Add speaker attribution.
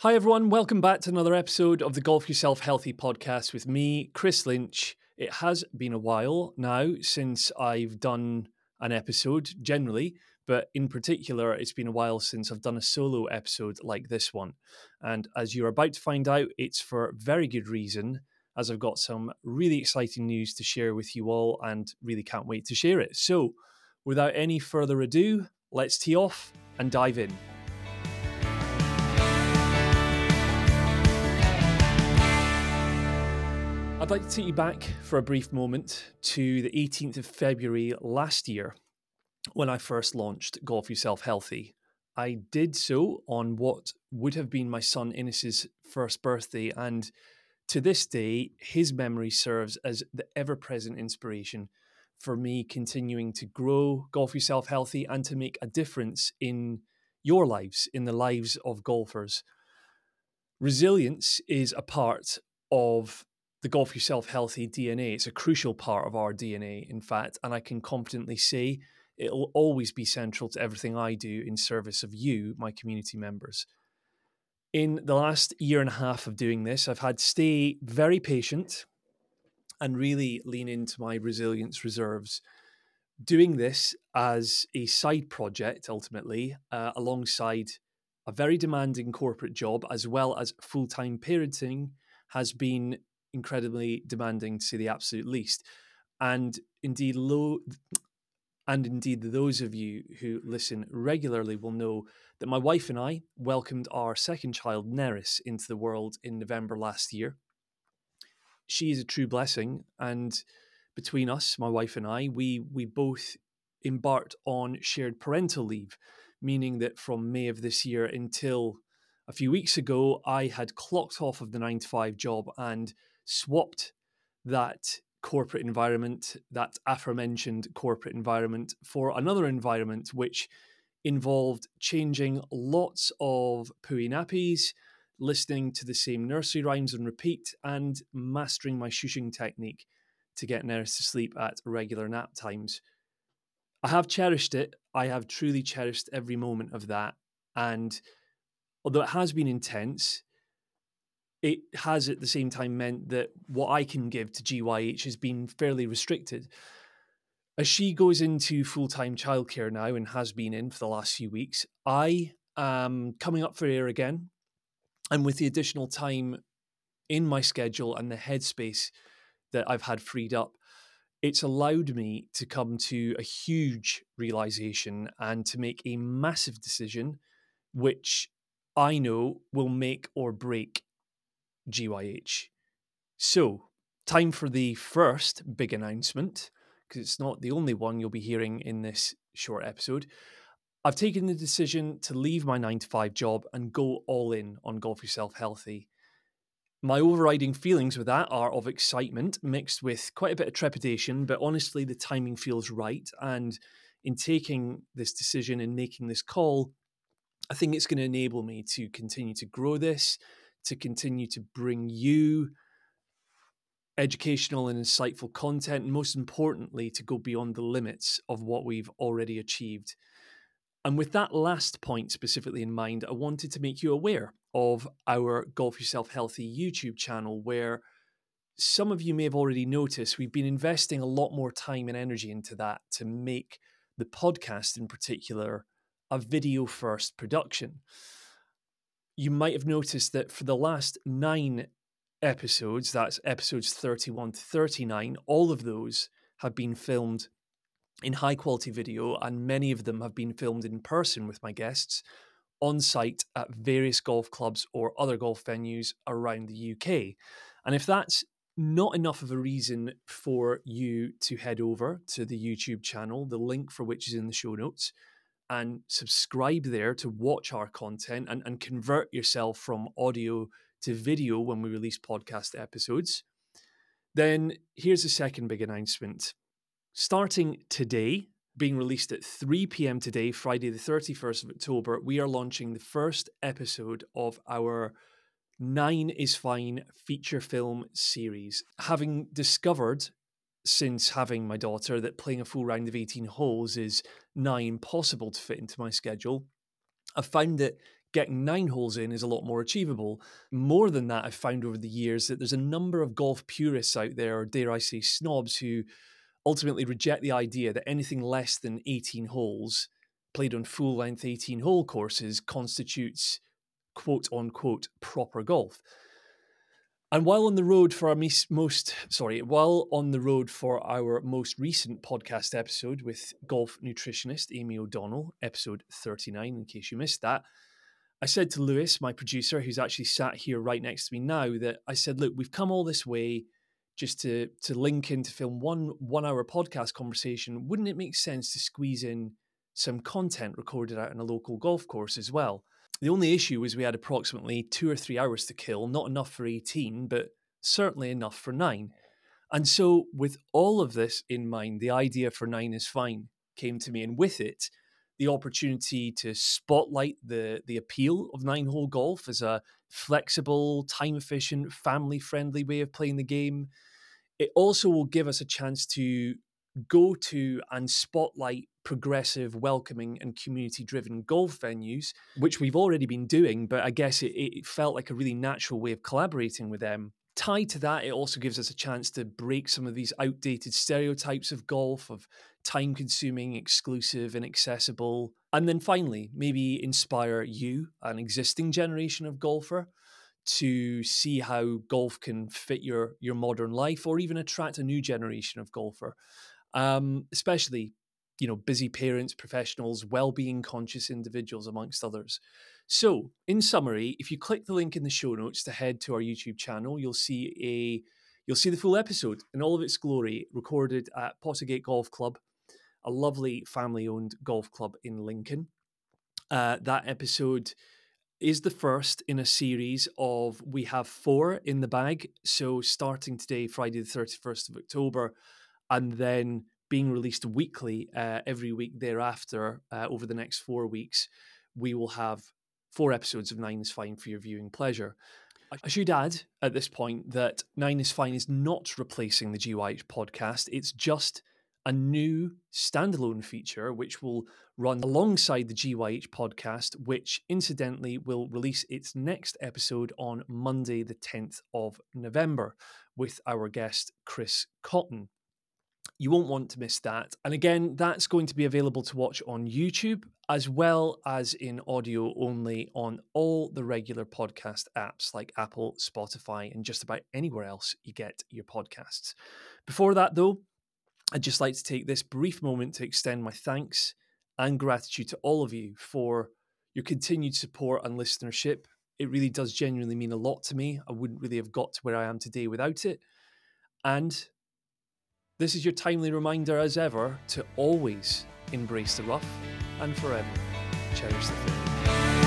Speaker 1: Hi, everyone. Welcome back to another episode of the Golf Yourself Healthy podcast with me, Chris Lynch. It has been a while now since I've done an episode generally, but in particular, it's been a while since I've done a solo episode like this one. And as you're about to find out, it's for very good reason, as I've got some really exciting news to share with you all and really can't wait to share it. So, without any further ado, let's tee off and dive in. I'd like to take you back for a brief moment to the 18th of February last year when I first launched Golf Yourself Healthy. I did so on what would have been my son Innes's first birthday, and to this day, his memory serves as the ever-present inspiration for me continuing to grow Golf Yourself Healthy and to make a difference in your lives, in the lives of golfers. Resilience is a part of the Golf Yourself Healthy DNA. It's a crucial part of our DNA, in fact, and I can confidently say it'll always be central to everything I do in service of you, my community members. In the last year and a half of doing this, I've had to stay very patient and really lean into my resilience reserves. Doing this as a side project, ultimately, alongside a very demanding corporate job, as well as full-time parenting, has been incredibly demanding, to say the absolute least. And indeed, those of you who listen regularly will know that my wife and I welcomed our second child, Neris, into the world in November last year. She is a true blessing, and between us, my wife and I, we both embarked on shared parental leave, meaning that from May of this year until a few weeks ago, I had clocked off of the 9-to-5 job and swapped that corporate environment, that aforementioned corporate environment, for another environment which involved changing lots of pooey nappies, listening to the same nursery rhymes on repeat, and mastering my shushing technique to get Neris to sleep at regular nap times. I have cherished it. I have truly cherished every moment of that. And although it has been intense, it has at the same time meant that what I can give to GYH has been fairly restricted. As she goes into full-time childcare now and has been in for the last few weeks, I am coming up for air again. And with the additional time in my schedule and the headspace that I've had freed up, it's allowed me to come to a huge realization and to make a massive decision, which I know will make or break GYH. So, time for the first big announcement, because it's not the only one you'll be hearing in this short episode. I've taken the decision to leave my 9-to-5 job and go all in on Golf Yourself Healthy. My overriding feelings with that are of excitement mixed with quite a bit of trepidation, but honestly, the timing feels right. And in taking this decision and making this call, I think it's going to enable me to continue to grow this, to continue to bring you educational and insightful content, and most importantly, to go beyond the limits of what we've already achieved. And with that last point specifically in mind, I wanted to make you aware of our Golf Yourself Healthy YouTube channel, where some of you may have already noticed we've been investing a lot more time and energy into that to make the podcast in particular a video-first production. You might have noticed that for the last 9 episodes, that's episodes 31 to 39, all of those have been filmed in high quality video, and many of them have been filmed in person with my guests on site at various golf clubs or other golf venues around the UK. And if that's not enough of a reason for you to head over to the YouTube channel, the link for which is in the show notes, and subscribe there to watch our content and convert yourself from audio to video when we release podcast episodes, then here's the second big announcement. Starting today, being released at 3 p.m. today, Friday the 31st of October, we are launching the first episode of our 9 is Fine feature film series. Having discovered since having my daughter that playing a full round of 18 holes is nigh impossible to fit into my schedule, I found that getting 9 holes in is a lot more achievable. More than that, I've found over the years that there's a number of golf purists out there, or dare I say snobs, who ultimately reject the idea that anything less than 18 holes played on full-length 18-hole courses constitutes quote-unquote proper golf. And while on the road for our most recent podcast episode with golf nutritionist Amy O'Donnell, episode 39, in case you missed that, I said to Lewis, my producer, who's actually sat here right next to me now, that I said, look, we've come all this way just to link in to film one hour podcast conversation. Wouldn't it make sense to squeeze in some content recorded out on a local golf course as well? The only issue was we had approximately 2 or 3 hours to kill, not enough for 18, but certainly enough for 9. And so with all of this in mind, the idea for 9 is Fine came to me, and with it, the opportunity to spotlight the appeal of 9-hole golf as a flexible, time-efficient, family-friendly way of playing the game. It also will give us a chance to go to and spotlight progressive, welcoming, and community-driven golf venues, which we've already been doing, but I guess it felt like a really natural way of collaborating with them. Tied to that, it also gives us a chance to break some of these outdated stereotypes of golf, of time-consuming, exclusive, inaccessible. And then finally, maybe inspire you, an existing generation of golfer, to see how golf can fit your modern life, or even attract a new generation of golfer. Especially, busy parents, professionals, well-being conscious individuals, amongst others. So, in summary, if you click the link in the show notes to head to our YouTube channel, you'll see the full episode in all of its glory, recorded at Pottergate Golf Club, a lovely family-owned golf club in Lincoln. That episode is the first in a series of, we have 4 in the bag. So starting today, Friday the 31st of October, and then being released weekly every week thereafter over the next 4 weeks, we will have 4 episodes of 9 is Fine for your viewing pleasure. I should add at this point that 9 is Fine is not replacing the GYH podcast. It's just a new standalone feature which will run alongside the GYH podcast, which incidentally will release its next episode on Monday, the 10th of November, with our guest, Chris Cotton. You won't want to miss that. And again, that's going to be available to watch on YouTube, as well as in audio only on all the regular podcast apps like Apple, Spotify, and just about anywhere else you get your podcasts. Before that, though, I'd just like to take this brief moment to extend my thanks and gratitude to all of you for your continued support and listenership. It really does genuinely mean a lot to me. I wouldn't really have got to where I am today without it. And this is your timely reminder, as ever, to always embrace the rough and forever cherish the thing.